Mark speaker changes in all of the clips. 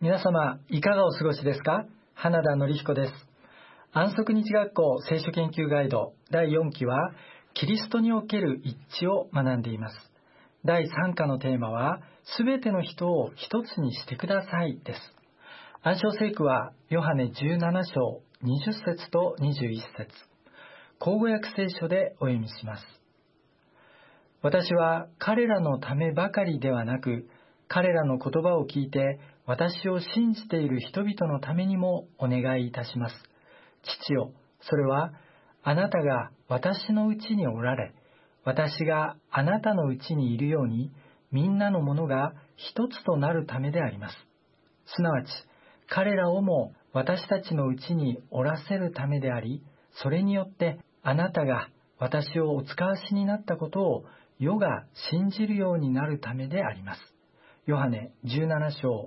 Speaker 1: 皆様、いかがお過ごしですか？花田典彦です。安息日学校聖書研究ガイド第4期は、キリストにおける一致を学んでいます。第3課のテーマは、すべての人を一つにしてくださいです。暗唱聖句は、ヨハネ17章20節と21節。口語訳聖書でお読みします。私は彼らのためばかりではなく、彼らの言葉を聞いて私を信じている人々のためにもお願いいたします。父よ、それはあなたが私のうちにおられ、私があなたのうちにいるように、みんなのものが一つとなるためであります。すなわち、彼らをも私たちのうちにおらせるためであり、それによってあなたが私をお使わしになったことを世が信じるようになるためであります。ヨハネ17章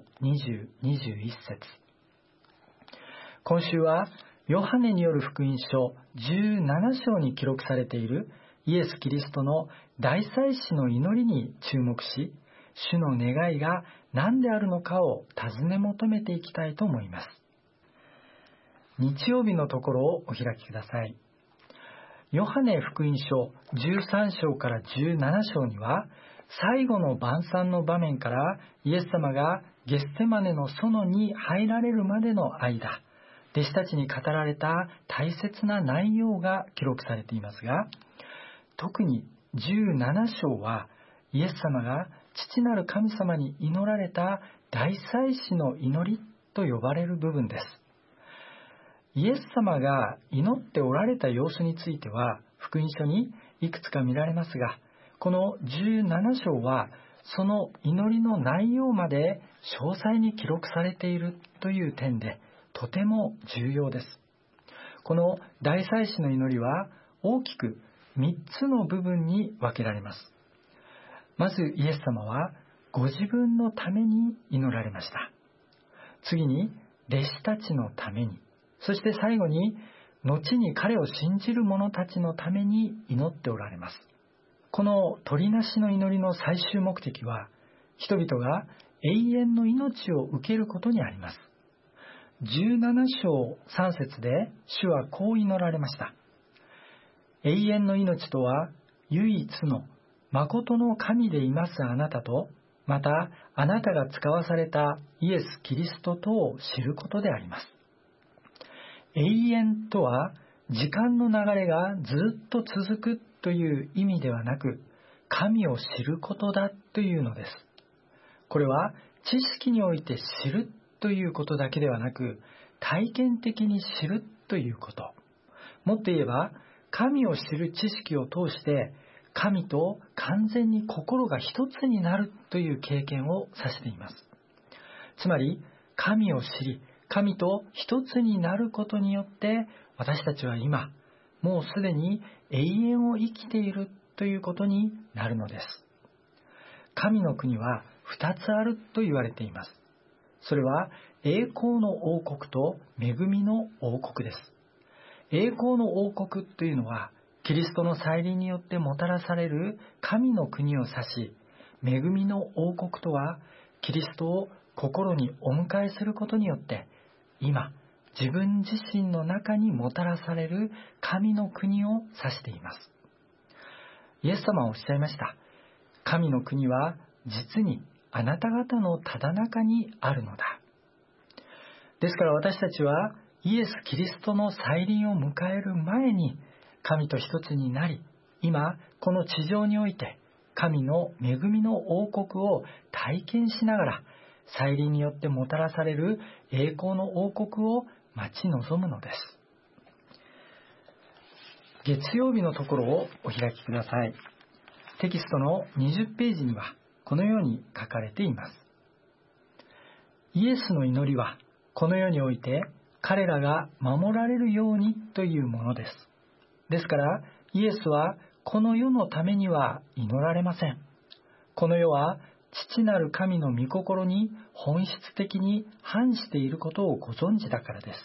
Speaker 1: 20、21節。今週はヨハネによる福音書17章に記録されているイエス・キリストの大祭司の祈りに注目し、主の願いが何であるのかを尋ね求めていきたいと思います。日曜日のところをお開きください。ヨハネ福音書13章から17章には、最後の晩餐の場面からイエス様がゲステマネの園に入られるまでの間、弟子たちに語られた大切な内容が記録されていますが、特に17章はイエス様が父なる神様に祈られた大祭司の祈りと呼ばれる部分です。イエス様が祈っておられた様子については福音書にいくつか見られますが、この17章はその祈りの内容まで詳細に記録されているという点でとても重要です。この大祭司の祈りは大きく3つの部分に分けられます。まずイエス様はご自分のために祈られました。次に弟子たちのために、そして最後に後に彼を信じる者たちのために祈っておられます。この取りなしの祈りの最終目的は、人々が永遠の命を受けることにあります。17章3節で主はこう祈られました。永遠の命とは、唯一の誠の神でいますあなたと、またあなたが使わされたイエス・キリストとを知ることであります。永遠とは、時間の流れがずっと続くという意味ではなく、神を知ることだというのです。これは知識において知るということだけではなく、体験的に知るということ。もっと言えば、神を知る知識を通して、神と完全に心が一つになるという経験を指しています。つまり、神を知り、神と一つになることによって、私たちは今、もうすでに永遠を生きているということになるのです。神の国は2つあると言われています。それは栄光の王国と恵みの王国です。栄光の王国というのは、キリストの再臨によってもたらされる神の国を指し、恵みの王国とは、キリストを心にお迎えすることによって、今、自分自身の中にもたらされる神の国を指しています。イエス様はおっしゃいました。神の国は実にあなた方のただ中にあるのだ。ですから私たちはイエス・キリストの再臨を迎える前に神と一つになり、今この地上において神の恵みの王国を体験しながら、再臨によってもたらされる栄光の王国を待ち望むのです。月曜日のところをお開きください。テキストの20ページにはこのように書かれています。イエスの祈りはこの世において彼らが守られるようにというものです。ですからイエスはこの世のためには祈られません。この世は父なる神の御心に本質的に反していることをご存知だからです。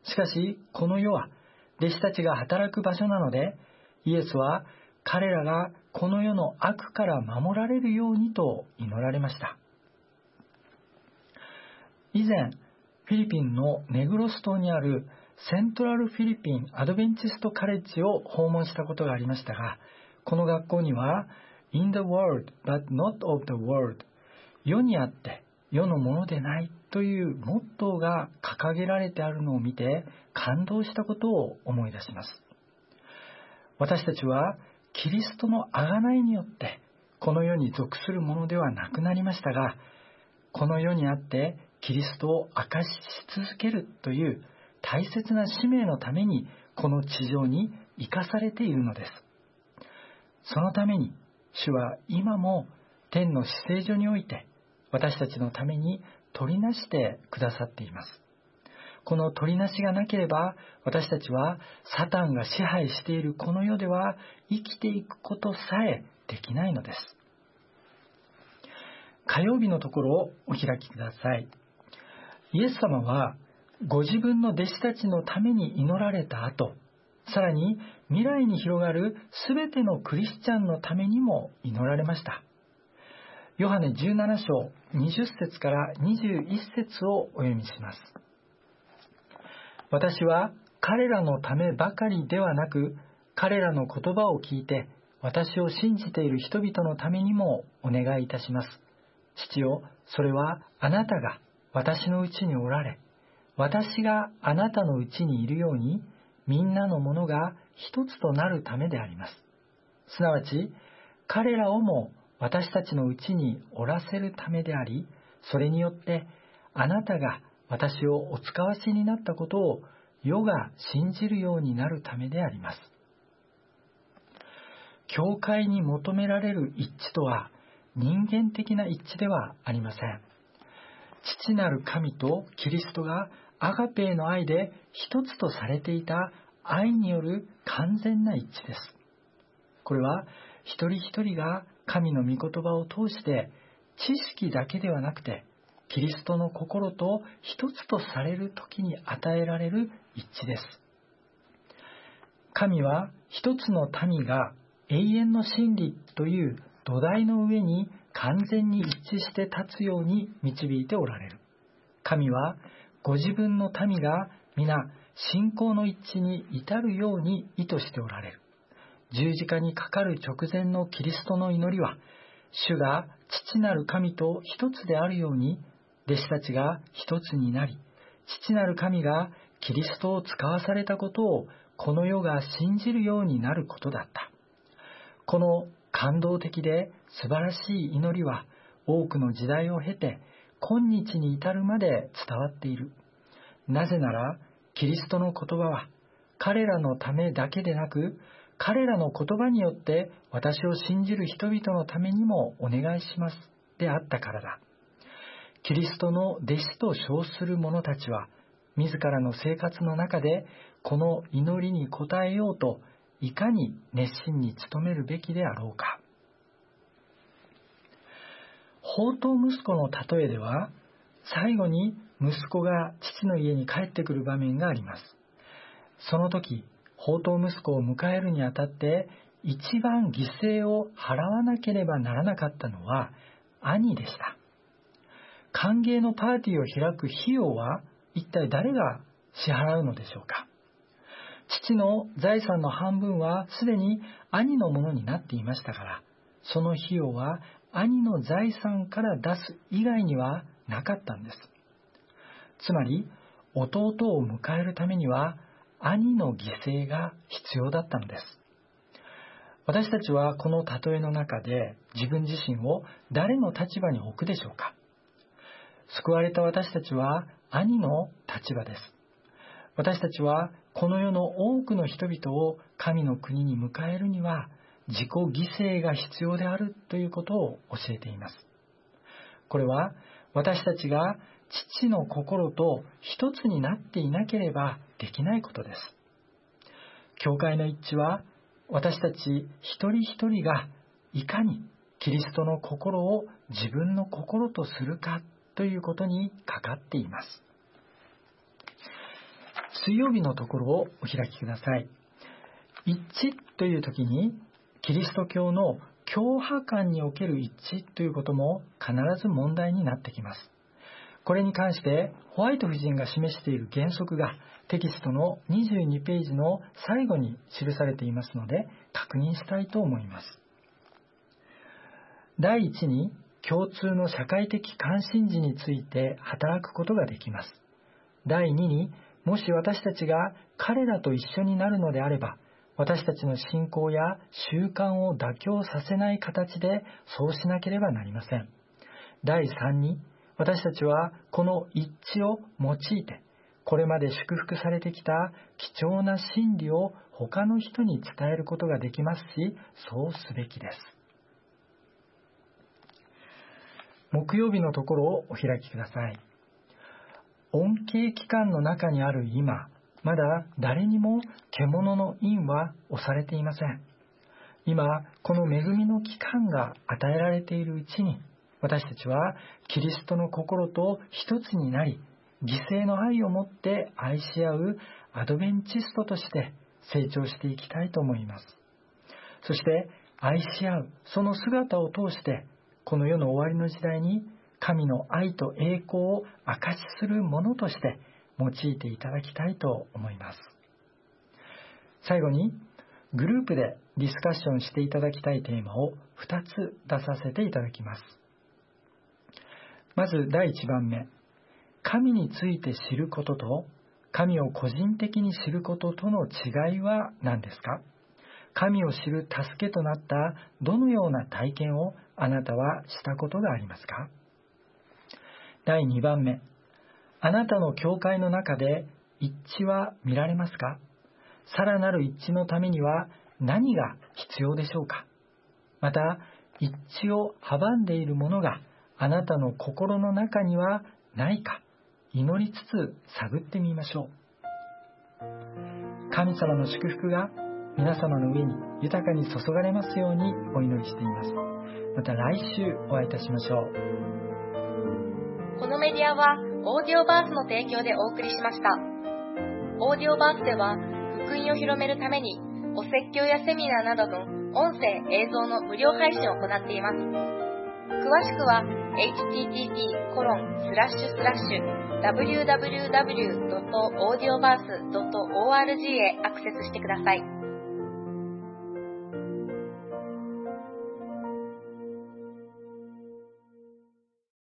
Speaker 1: しかし、この世は弟子たちが働く場所なので、イエスは彼らがこの世の悪から守られるようにと祈られました。 以前、フィリピンのネグロス島にあるセントラルフィリピンアドベンチストカレッジを訪問したことがありましたが、この学校には In the world but not of the world、 世にあって世のものでないというモットーが掲げられてあるのを見て感動したことを思い出します。私たちはキリストの贖いによってこの世に属するものではなくなりましたが、この世にあってキリストを証し続けるという大切な使命のためにこの地上に生かされているのです。そのために主は今も天の至聖所において私たちのために取りなしてくださっています。この取りなしがなければ私たちはサタンが支配しているこの世では生きていくことさえできないのです。火曜日のところをお開きください。イエス様はご自分の弟子たちのために祈られた後、さらに未来に広がるすべてのクリスチャンのためにも祈られました。ヨハネ17章20節から21節をお読みします。私は彼らのためばかりではなく、彼らの言葉を聞いて私を信じている人々のためにもお願いいたします。父よ、それはあなたが私のうちにおられ、私があなたのうちにいるように、みんなのものが一つとなるためであります。すなわち、彼らをも私たちのうちにおらせるためであり、それによってあなたが私をお使わしになったことを世が信じるようになるためであります。教会に求められる一致とは人間的な一致ではありません。父なる神とキリストがアガペーの愛で一つとされていた愛による完全な一致です。これは一人一人が神の御言葉を通して知識だけではなくてキリストの心と一つとされるときに与えられる一致です。神は一つの民が永遠の真理という土台の上に完全に一致して立つように導いておられる。神はご自分の民が皆信仰の一致に至るように意図しておられる。十字架にかかる直前のキリストの祈りは、主が父なる神と一つであるように、弟子たちが一つになり、父なる神がキリストを使わされたことをこの世が信じるようになることだった。この感動的で素晴らしい祈りは多くの時代を経て今日に至るまで伝わっている。なぜならキリストの言葉は彼らのためだけでなく、彼らの言葉によって私を信じる人々のためにもお願いしますであったからだ。キリストの弟子と称する者たちは自らの生活の中でこの祈りに応えようといかに熱心に努めるべきであろうか。放蕩息子の例えでは、最後に息子が父の家に帰ってくる場面があります。その時、放蕩息子を迎えるにあたって一番犠牲を払わなければならなかったのは兄でした。歓迎のパーティーを開く費用は一体誰が支払うのでしょうか。父の財産の半分はすでに兄のものになっていましたから、その費用は兄の財産から出す以外にはなかったんです。つまり、弟を迎えるためには兄の犠牲が必要だったのです。私たちはこの例えの中で自分自身を誰の立場に置くでしょうか。救われた私たちは兄の立場です。私たちはこの世の多くの人々を神の国に迎えるには自己犠牲が必要であるということを教えています。これは私たちが父の心と一つになっていなければできないことです。教会の一致は私たち一人一人がいかにキリストの心を自分の心とするかということにかかっています。水曜日のところをお開きください。一致という時にキリスト教の教派間における一致ということも必ず問題になってきます。 これに関してホワイト夫人が示している原則がテキストの22ページの最後に記されていますので確認したいと思います。第一に、共通の社会的関心事について働くことができます。第二に、もし私たちが彼らと一緒になるのであれば、私たちの信仰や習慣を妥協させない形でそうしなければなりません。第三に、私たちはこの一致を用いて、これまで祝福されてきた貴重な真理を他の人に伝えることができますし、そうすべきです。木曜日のところをお開きください。恩恵期間の中にある今、まだ誰にも獣の印は押されていません。今、この恵みの期間が与えられているうちに、私たちはキリストの心と一つになり、犠牲の愛を持って愛し合うアドベンチストとして成長していきたいと思います。そして愛し合うその姿を通して、この世の終わりの時代に神の愛と栄光を証しするものとして用いていただきたいと思います。最後に、グループでディスカッションしていただきたいテーマを2つ出させていただきます。まず第1番目、神について知ることと神を個人的に知ることとの違いは何ですか？神を知る助けとなったどのような体験をあなたはしたことがありますか？第2番目、あなたの教会の中で一致は見られますか？さらなる一致のためには何が必要でしょうか？また、一致を阻んでいるものがあなたの心の中にはないか、祈りつつ探ってみましょう。神様の祝福が皆様の上に豊かに注がれますようにお祈りしています。また来週お会いいたしましょう。
Speaker 2: このメディアはオーディオバースの提供でお送りしました。オーディオバースでは福音を広めるためにお説教やセミナーなどの音声・映像の無料配信を行っています。詳しくは http://www.audioverse.org へアクセスしてください。